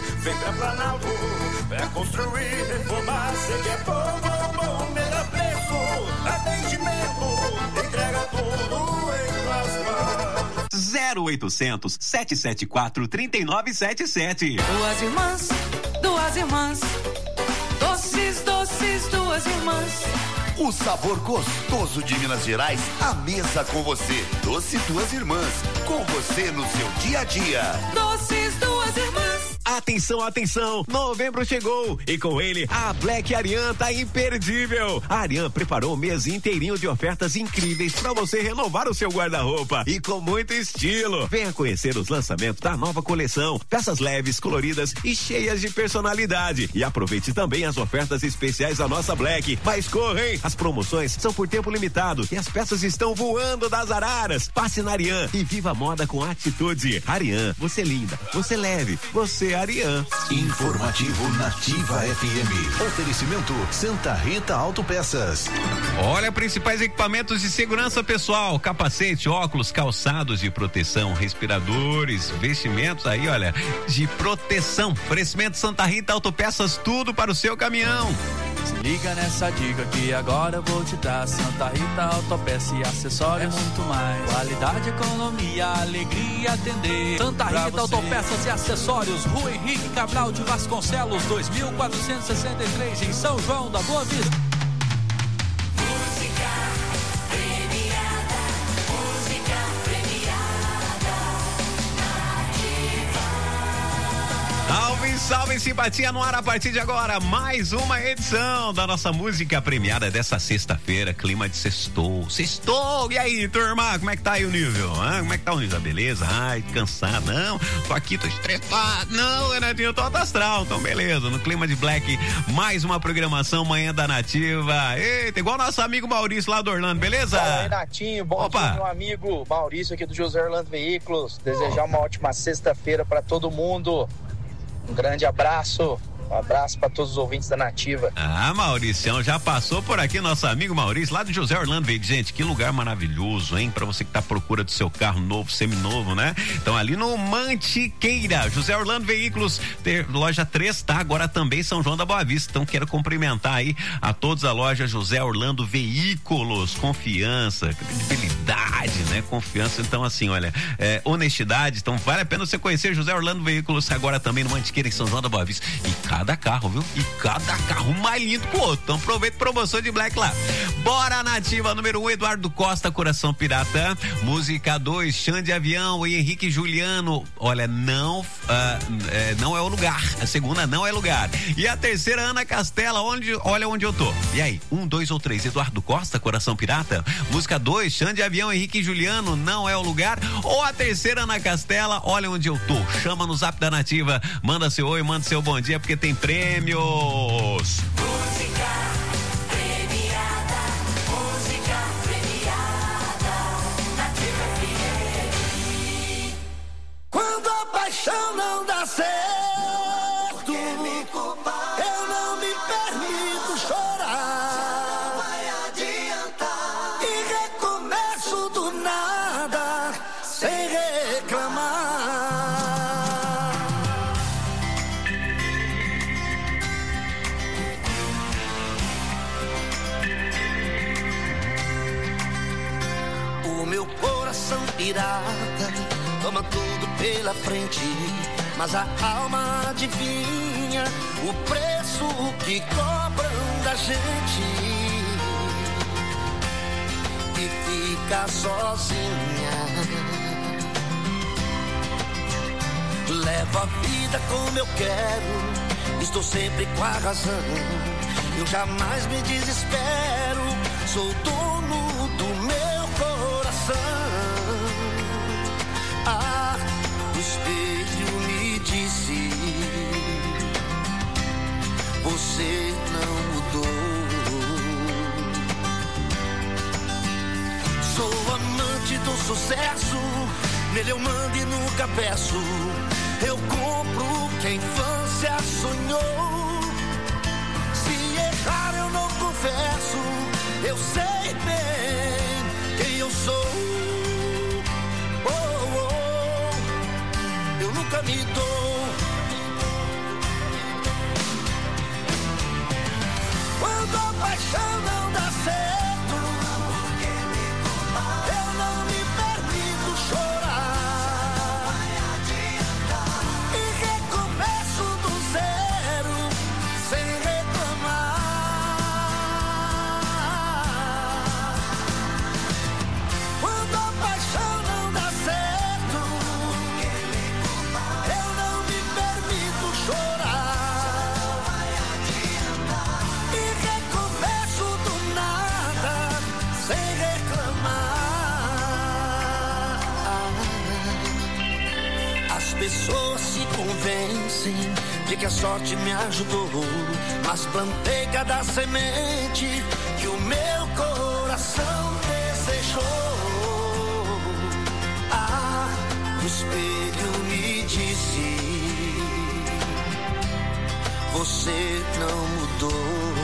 pra construir, reformar, cê quer bom, melhor preço, atendimento, entrega tudo em tuas mãos. 0800 774 3977. Duas irmãs, doces, duas irmãs. O sabor gostoso de Minas Gerais, à mesa com você. Doce Duas Irmãs, com você no seu dia a dia. Doces Duas Irmãs. Atenção, atenção, novembro chegou e com ele a Black Arian tá imperdível. A Arian preparou um mês inteirinho de ofertas incríveis para você renovar o seu guarda-roupa e com muito estilo. Venha conhecer os lançamentos da nova coleção, peças leves, coloridas e cheias de personalidade. E aproveite também as ofertas especiais da nossa Black. Mas correm, as promoções são por tempo limitado e as peças estão voando das araras. Passe na Arian e viva a moda com atitude. Arian, você linda, você leve, você Arian. Informativo Nativa FM. Oferecimento Santa Rita Autopeças. Olha, principais equipamentos de segurança pessoal: capacete, óculos, calçados de proteção, respiradores, vestimentos aí, olha, de proteção. Oferecimento Santa Rita Autopeças, tudo para o seu caminhão. Se liga nessa dica que agora eu vou te dar. Santa Rita Autopeça e acessórios é muito mais. Qualidade, economia, alegria e atender. Santa Rita Autopeças e acessórios, Rua Henrique Cabral de Vasconcelos, 2463, em São João da Boa Vista. Salve, simpatia no ar a partir de agora, mais uma edição da nossa música premiada dessa sexta-feira, clima de sextou, e aí, turma, como é que tá aí o nível? Como é que tá o nível? Beleza? Ai, cansado, não, tô aqui, tô estressado, não, Renatinho, eu tô alto astral, então beleza, no clima de Black, mais uma programação manhã da Nativa, eita, igual nosso amigo Maurício lá do Orlando, beleza? Fala, Renatinho, bom dia, meu amigo Maurício aqui do José Orlando Veículos, desejar uma ótima sexta-feira pra todo mundo. Um grande abraço. Um abraço para todos os ouvintes da Nativa. Ah, Mauricião, já passou por aqui nosso amigo Maurício, lá do José Orlando Veículos. Gente, que lugar maravilhoso, hein? Pra você que tá à procura do seu carro novo, seminovo, né? Então ali no Mantiqueira, José Orlando Veículos, loja 3, tá? Agora também São João da Boa Vista. Então quero cumprimentar aí a todos a loja José Orlando Veículos. Confiança, credibilidade, né? Confiança. Então assim, olha, honestidade. Então vale a pena você conhecer José Orlando Veículos agora também no Mantiqueira, em São João da Boa Vista. E cada carro, viu? E cada carro mais lindo que o outro. Então aproveita a promoção de Black lá. Bora, Nativa, número 1, Eduardo Costa, Coração Pirata. Música 2, Xande Avião e Henrique Juliano. Olha, não é o lugar. A segunda, não é lugar. E a terceira, Ana Castela, olha onde eu tô. E aí, 1, 2 ou 3, Eduardo Costa, Coração Pirata. Música 2, Xande Avião, Henrique Juliano, não é o lugar. Ou a terceira, Ana Castela, olha onde eu tô. Chama no Zap da Nativa, manda seu oi, manda seu bom dia, porque tem prêmios. Música premiada, Nativa FM. Quando a paixão não dá certo, eu não me permito chorar. Vai adiantar. E recomeço do nada, sem reclamar. O meu coração pirata toma tudo pela frente, mas a alma adivinha o preço que cobram da gente e fica sozinha. Levo a vida como eu quero, estou sempre com a razão, eu jamais me desespero, sou dono do meu coração. Ah, o espelho me disse, você não mudou. Sou amante do sucesso, nele eu mando e nunca peço. Eu compro o que a infância sonhou. Se errar eu não confesso, eu sei bem quem eu sou. Eu nunca me dou. Quando a paixão não dá certo, eu não me permito chorar. E recomeço do zero, sem reclamar. Quando a paixão não dá certo, eu não me permito chorar. E recomeço do nada, sem reclamar. As pessoas se convencem de que a sorte me ajudou, mas plantei cada semente que o meu coração desejou. Ah, o espelho me disse, você não mudou.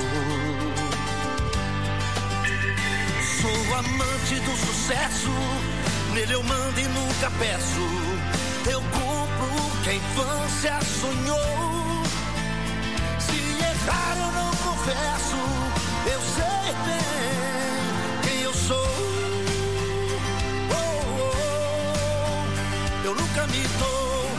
Sou amante do sucesso, nele eu mando e nunca peço. Eu compro o que a infância sonhou. Se errar eu não confesso, eu sei bem quem eu sou. Eu nunca me dou.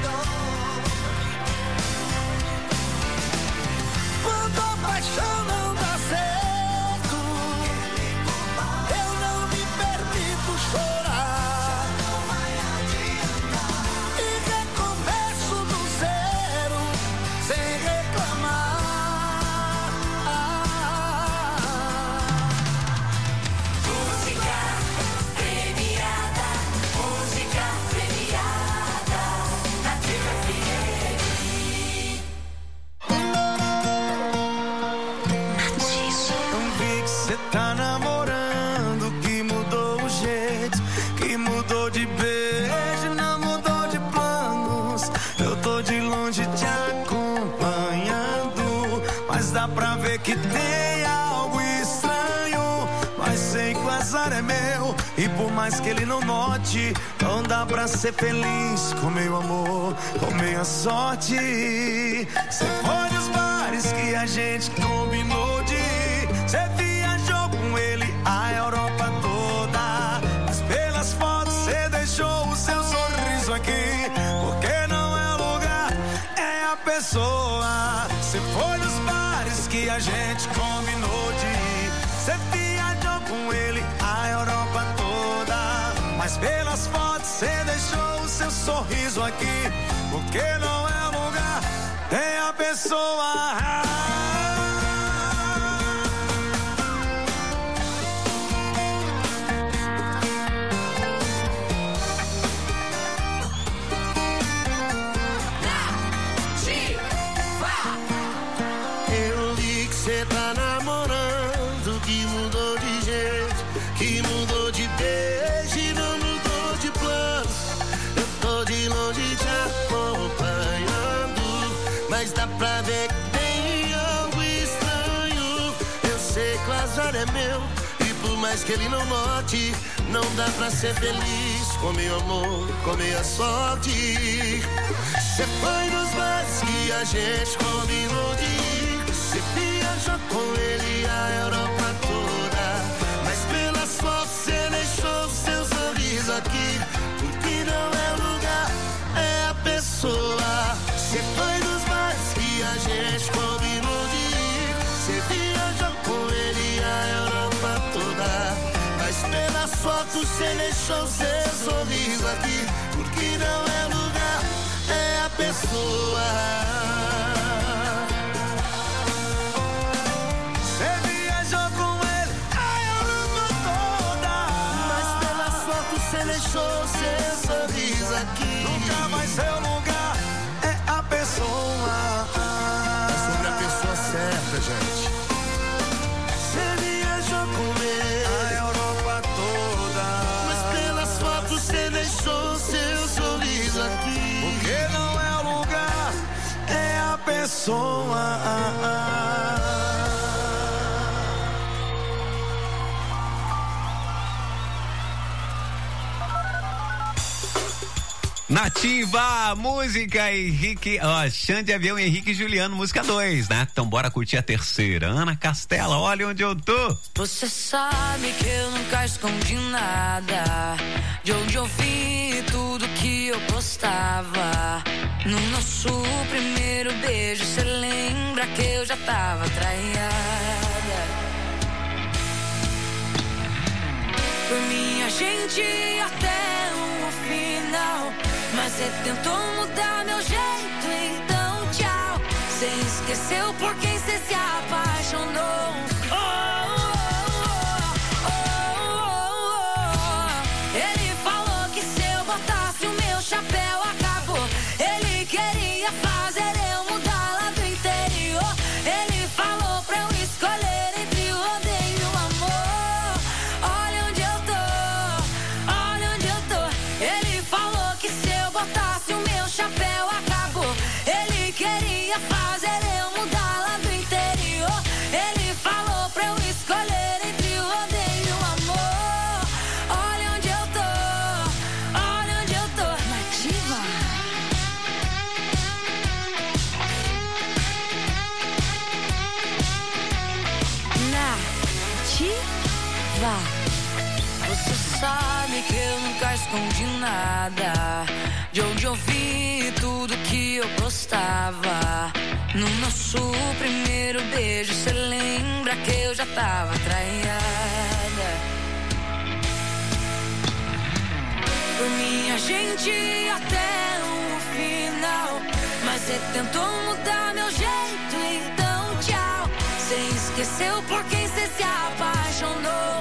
Quando a paixão não dá certo, eu não me permito chorar. E recomeço do zero, sem reclamar. Música premiada, ver que tem algo estranho, mas sei que o azar é meu. E por mais que ele não note, não dá pra ser feliz com meu amor, com minha sorte. Cê foi nos bares que a gente combinou de ir. Cê viajou com ele a Europa toda, mas pelas fotos cê deixou o seu sorriso aqui. Porque não é o lugar, é a pessoa. Cê foi nos bares que a gente combinou de ir. Cê viajou com ele a Europa toda, mas pelas fotos cê deixou o seu sorriso aqui. Porque não é o lugar, é a pessoa. Eu vi que cê tá namorando, que mudou de jeito, que mudou de beijo e não mudou de planos. Eu tô de longe te acompanhando, mas dá pra ver que tem algo estranho. Eu sei que o azar é meu, e por mais que ele não note, não dá pra ser feliz com meu amor, com minha sorte. Cê foi nos bares que a gente combinou de ir. Cê viajou com ele a Europa toda, mas pelas fotos cê deixou o seu sorriso aqui. Porque não é o lugar, é a pessoa. Cê foi nos bares que a gente combinou de ir. Cê viajou com ele a Europa toda, mas pelas fotos cê deixou o seu sorriso aqui. Porque não é o lugar, é a pessoa. Cê viajou com ele a Europa toda, mas pelas fotos cê deixou o seu sorriso aqui. Nunca vai ser o lugar, é a pessoa. É sobre a pessoa certa, gente. Cê viajou com ele a Europa toda, mas pelas fotos cê deixou o seu sorriso aqui. Porque não é o lugar, é a pessoa. Nativa, música Henrique, Chão de Avião, Henrique e Juliano, música 2, né? Então bora curtir a terceira. Ana Castela, olha onde eu tô. Você sabe que eu nunca escondi nada, de onde eu vi tudo que eu gostava. No nosso primeiro beijo, cê lembra que eu já tava traída. Por mim a gente ia até o final, mas cê tentou mudar meu jeito, então tchau. Cê esqueceu por quem cê se apaixonou. Ele falou que se eu botasse o meu chapéu acabou. Ele queria fazer eu mudar lá do interior. Ele falou pra eu escolher entre o rodeio e o amor. Olha onde eu tô, olha onde eu tô. Ele falou que se eu botasse o meu chapéu acabou. Ele queria fazer eu mudar lá do interior. Ele falou pra eu escolher entre o rodeio e o amor. Olha onde eu tô, olha onde eu tô. Nativa. Nativa. Você sabe que eu nunca escondi nada, de onde eu vi tudo que eu gostava. No nosso primeiro beijo, cê lembra que eu já tava traída. Por mim a gente ia até o final, mas cê tentou mudar meu jeito, então tchau. Cê esqueceu por quem cê se apaixonou.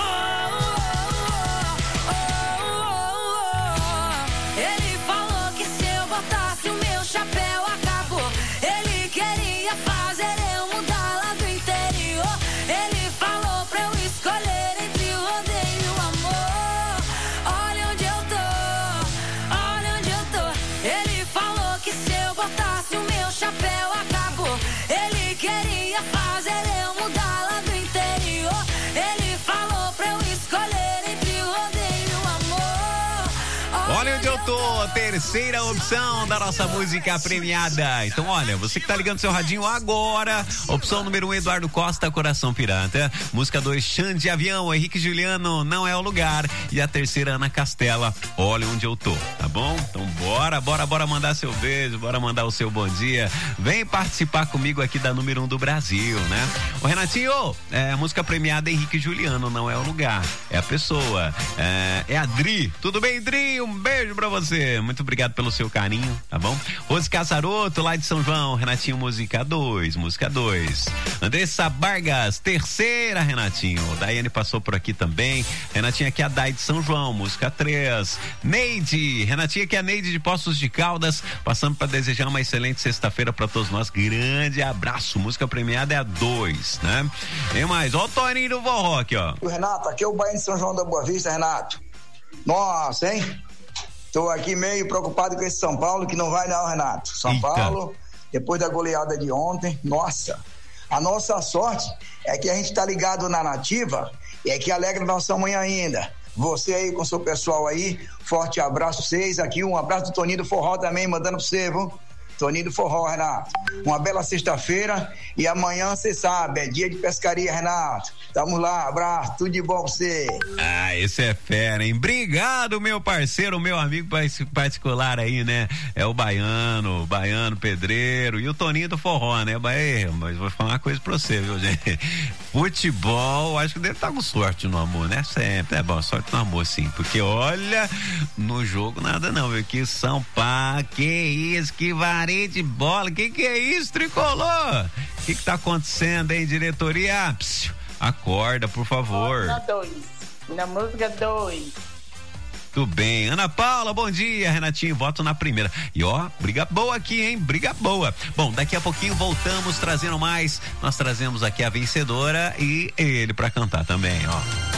Ele falou que se eu botasse o meu chapéu acabou. Ele queria fazer eu mudar lá do interior. Ele falou pra eu escolher entre o rodeio e o amor. Olha onde eu tô, olha onde eu tô. Ele falou que se eu botasse o meu chapéu acabou. Ele queria fazer Olha onde eu tô, terceira opção da nossa música premiada. Então, olha, você que tá ligando seu radinho agora, opção número 1, Eduardo Costa, Coração Pirata. Música 2, Xande Avião, Henrique Juliano, Não É o Lugar. E a terceira, Ana Castela, Olha Onde Eu Tô, tá bom? Então, bora mandar seu beijo, bora mandar o seu bom dia. Vem participar comigo aqui da número 1 do Brasil, né? Ô, Renatinho, a música premiada é Henrique Juliano, Não É o Lugar. É a pessoa, é a Dri. Tudo bem, Dri? Um beijo pra você. Muito obrigado pelo seu carinho, tá bom? Rose Casaroto, lá de São João. Renatinho, música 2. Andressa Vargas, terceira, Renatinho. Daiane passou por aqui também. Renatinho, aqui é a Dai de São João, música 3. Neide, Renatinho, aqui é a Neide de Poços de Caldas, passando para desejar uma excelente sexta-feira para todos nós. Grande abraço. Música premiada é a 2, né? E mais, ó o Toninho do Forró aqui, ó. O Renato, aqui é o Baiano de São João da Boa Vista, Renato. Nossa, hein? Tô aqui meio preocupado com esse São Paulo, que não vai não, Renato. São Paulo, depois da goleada de ontem, nossa. A nossa sorte é que a gente tá ligado na Nativa e é que alegra nossa manhã ainda. Você aí com seu pessoal aí, forte abraço pra vocês aqui, um abraço do Toninho do Forró também, mandando pra você, viu? Toninho do Forró, Renato. Uma bela sexta-feira e amanhã, você sabe, é dia de pescaria, Renato. Tamo lá, abraço, tudo de bom pra você. Ah, esse é fera, hein? Obrigado, meu parceiro, meu amigo particular aí, né? É o Baiano Pedreiro e o Toninho do Forró, né? Mas vou falar uma coisa pra você, viu, gente? Futebol, acho que deve estar com sorte no amor, né? Sempre é bom, sorte no amor, sim. Porque olha, no jogo nada não, viu? Que São Paulo, que isso, que varejo de bola, que é isso, Tricolor? O que tá acontecendo, hein, diretoria? Psiu, acorda, por favor. Na música 2. Tudo bem. Ana Paula, bom dia. Renatinho, voto na primeira. E ó, briga boa aqui, hein? Briga boa. Bom, daqui a pouquinho voltamos trazendo mais. Nós trazemos aqui a vencedora e ele pra cantar também, ó.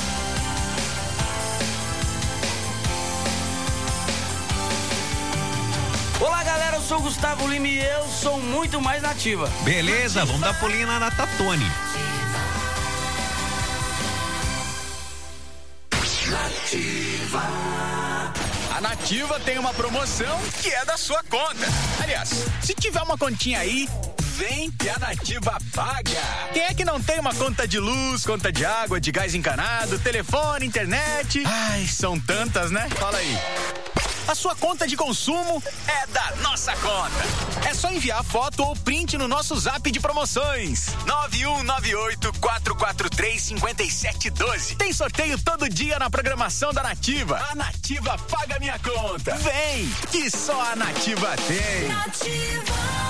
Olá, galera, eu sou o Gustavo Lima e eu sou muito mais nativa. Beleza, vamos dar pulinho na Natatone. Nativa. A Nativa tem uma promoção que é da sua conta. Aliás, se tiver uma continha aí, vem que a Nativa paga. Quem é que não tem uma conta de luz, conta de água, de gás encanado, telefone, internet? Ai, são tantas, né? Fala aí. A sua conta de consumo é da nossa conta. É só enviar foto ou print no nosso zap de promoções. 9198-443-5712. Tem sorteio todo dia na programação da Nativa. A Nativa paga minha conta. Vem, que só a Nativa tem. Nativa.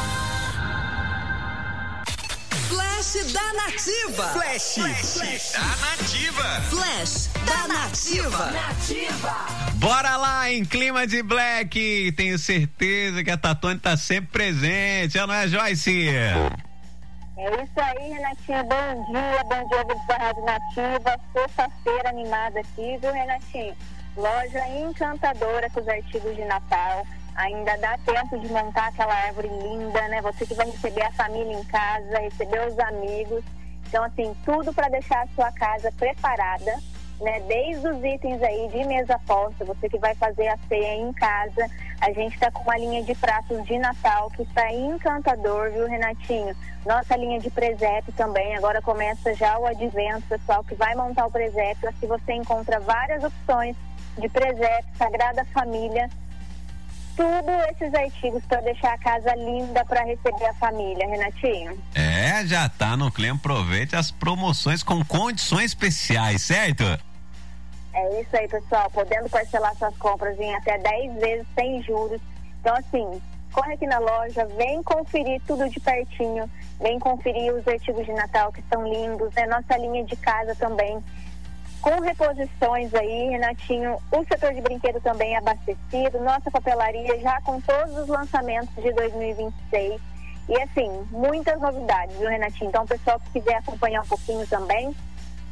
Flash da Nativa. Flash da Nativa. Flash da Nativa. Bora lá, em clima de black. Tenho certeza que a Tatone tá sempre presente. Não é, Joyce? É isso aí, Renatinho. Bom dia, ouvintes da Rádio Nativa. Sexta-feira animada aqui, viu, Renatinho? Loja encantadora com os artigos de Natal. Ainda dá tempo de montar aquela árvore linda, né? Você que vai receber a família em casa, receber os amigos. Então, assim, tudo para deixar a sua casa preparada, né? Desde os itens aí de mesa posta, você que vai fazer a ceia em casa. A gente tá com uma linha de pratos de Natal que está encantador, viu, Renatinho? Nossa linha de presépio também, agora começa já o advento, pessoal que vai montar o presépio. Aqui você encontra várias opções de presépio, Sagrada Família, tudo esses artigos para deixar a casa linda para receber a família, Renatinho. É, já tá no clima, aproveite as promoções com condições especiais, certo? É isso aí, pessoal, podendo parcelar suas compras em até 10 vezes sem juros. Então, assim, corre aqui na loja, vem conferir tudo de pertinho, vem conferir os artigos de Natal que são lindos, né? Nossa linha de casa também, com reposições aí, Renatinho, o setor de brinquedo também abastecido, nossa papelaria já com todos os lançamentos de 2026 e assim, muitas novidades, viu, Renatinho? Então, o pessoal que quiser acompanhar um pouquinho também,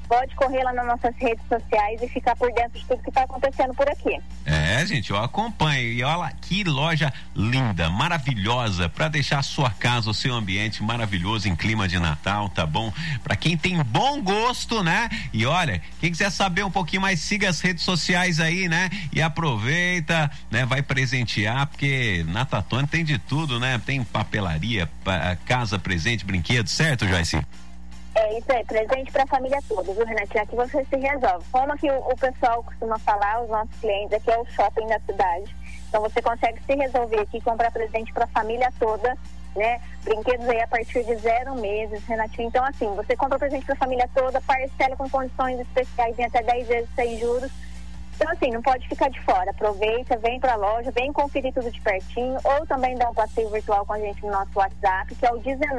pode correr lá nas nossas redes sociais e ficar por dentro de tudo que está acontecendo por aqui. Gente, eu acompanho e olha que loja linda, maravilhosa, para deixar a sua casa, o seu ambiente maravilhoso em clima de Natal, tá bom? Para quem tem bom gosto, né? E olha, quem quiser saber um pouquinho mais, siga as redes sociais aí, né? E aproveita, né? Vai presentear, porque na Tatone tem de tudo, né? Tem papelaria, casa, presente, brinquedos, certo, Joyce? É isso aí, presente para a família toda, viu, Renatinho? Aqui você se resolve. Como que o pessoal costuma falar, os nossos clientes, aqui é o shopping da cidade. Então você consegue se resolver aqui, comprar presente para a família toda, né? Brinquedos aí a partir de 0 meses, Renatinho. Então, assim, você compra presente para a família toda, parcela com condições especiais em até 10 vezes sem juros. Então, assim, não pode ficar de fora. Aproveita, vem para a loja, vem conferir tudo de pertinho, ou também dá um passeio virtual com a gente no nosso WhatsApp, que é o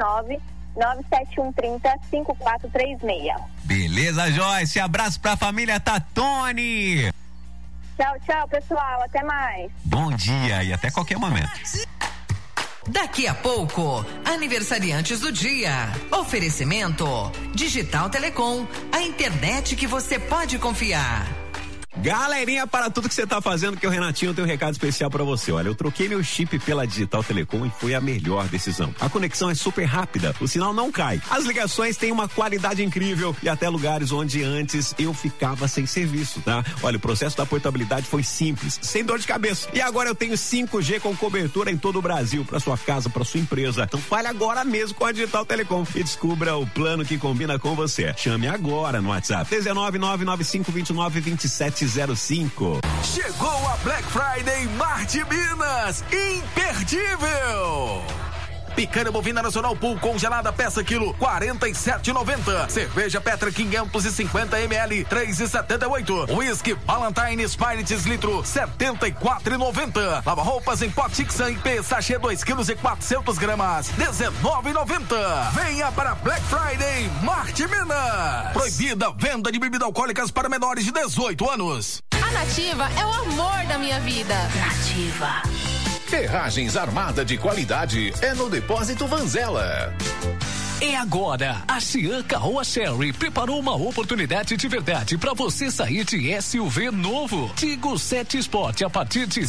19-97130-5436. Beleza, Joyce. Abraço pra família Tatone. Tchau, tchau, pessoal. Até mais. Bom dia e até qualquer momento. Daqui a pouco, aniversariantes do dia. Oferecimento Digital Telecom, a internet que você pode confiar. Galerinha, para tudo que você tá fazendo, que o Renatinho tem um recado especial para você. Olha, eu troquei meu chip pela Digital Telecom e foi a melhor decisão. A conexão é super rápida, o sinal não cai. As ligações têm uma qualidade incrível e até lugares onde antes eu ficava sem serviço, tá? Olha, o processo da portabilidade foi simples, sem dor de cabeça. E agora eu tenho 5G com cobertura em todo o Brasil, para sua casa, para sua empresa. Então fale agora mesmo com a Digital Telecom e descubra o plano que combina com você. Chame agora no WhatsApp 19995292705. Chegou a Black Friday Marte Minas, imperdível! Picanha bovina nacional Pool congelada peça quilo 47,90. Cerveja Petra 550 ml 3,78. Whisky Ballantine Spirits litro 74,90. Lava roupas em pote Xanpe sachê 2 quilos e 400 gramas 19,90. Venha para Black Friday Marte Minas. Proibida venda de bebidas alcoólicas para menores de 18 anos. A Nativa é o amor da minha vida. Nativa. Ferragens Armada de qualidade é no Depósito Vanzella. É agora, a Cian Caoa Sherry preparou uma oportunidade de verdade para você sair de SUV novo. Tigo 7 Sport a partir de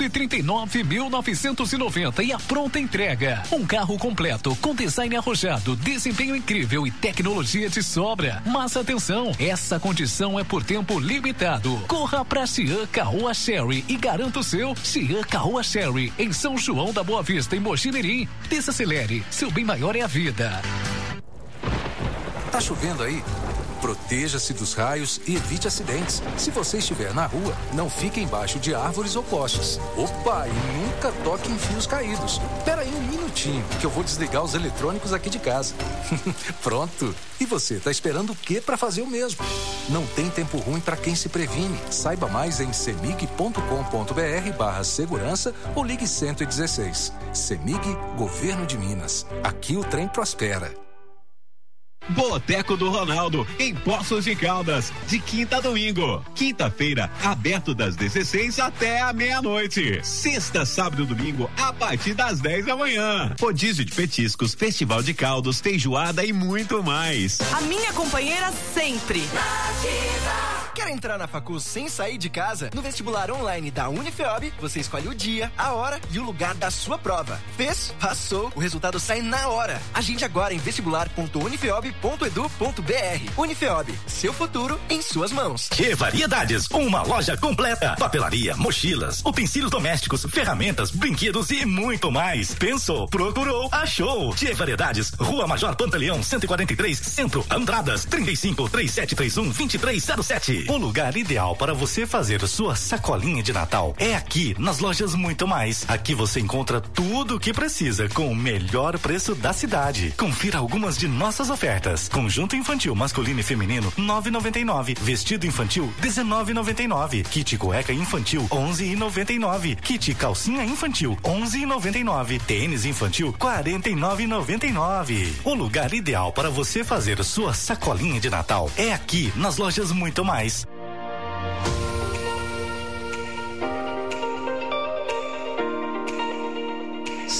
139.990 e a pronta entrega. Um carro completo com design arrojado, desempenho incrível e tecnologia de sobra. Mas atenção, essa condição é por tempo limitado. Corra pra Cian Caoa Sherry e garanta o seu. Cian Caoa Sherry em São João da Boa Vista, em Mogi Mirim. Desacelere, seu bem maior é a vida. Tá chovendo aí? Proteja-se dos raios e evite acidentes. Se você estiver na rua, não fique embaixo de árvores ou postes. Opa, e nunca toque em fios caídos. Espera aí um minutinho, que eu vou desligar os eletrônicos aqui de casa. Pronto. E você, tá esperando o quê para fazer o mesmo? Não tem tempo ruim para quem se previne. Saiba mais em cemig.com.br/segurança ou ligue 116. Cemig, Governo de Minas. Aqui o trem prospera. Boteco do Ronaldo, em Poços de Caldas, de quinta a domingo. Quinta-feira, aberto das 16 até a meia-noite. Sexta, sábado e domingo, a partir das 10 da manhã. Rodízio de petiscos, festival de caldos, feijoada e muito mais. A minha companheira sempre. Quer entrar na facul sem sair de casa? No vestibular online da Unifeob, você escolhe o dia, a hora e o lugar da sua prova. Fez? Passou. O resultado sai na hora. Agende agora em vestibular.unifeob.edu.br. Unifeob, seu futuro em suas mãos. Que variedades! Uma loja completa. Papelaria, mochilas, utensílios domésticos, ferramentas, brinquedos e muito mais. Pensou, procurou, achou. Que variedades! Rua Major Pantaleão 143, Centro, Andradas 3537312307. O lugar ideal para você fazer sua sacolinha de Natal é aqui, nas lojas Muito Mais. Aqui você encontra tudo o que precisa com o melhor preço da cidade. Confira algumas de nossas ofertas. Conjunto infantil masculino e feminino 9,99. Vestido infantil 19,99. Kit cueca infantil 11,99. Kit calcinha infantil 11,99. Tênis infantil 49,99. O lugar ideal para você fazer sua sacolinha de Natal é aqui, nas lojas Muito Mais.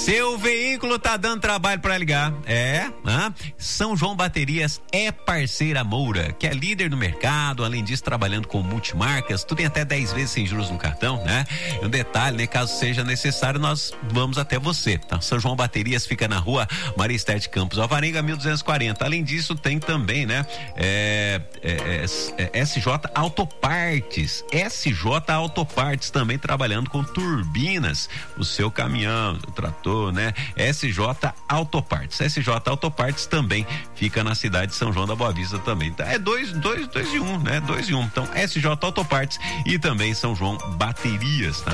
Seu veículo tá dando trabalho para ligar? São João Baterias é parceira Moura, que é líder no mercado, além disso trabalhando com multimarcas, tudo em até 10 vezes sem juros no cartão, né? E um detalhe, né? Caso seja necessário, nós vamos até você, tá? São João Baterias fica na rua Maria Estete Campos Alvarenga 1240. Além disso, tem também, né? SJ Autopartes. SJ Autopartes também trabalhando com turbinas, o seu caminhão, o trator, né? SJ Autopartes. SJ Autopartes também fica na cidade de São João da Boa Vista também. Então, é dois de um, né? 2 em 1. Então, SJ Autopartes e também São João Baterias, tá?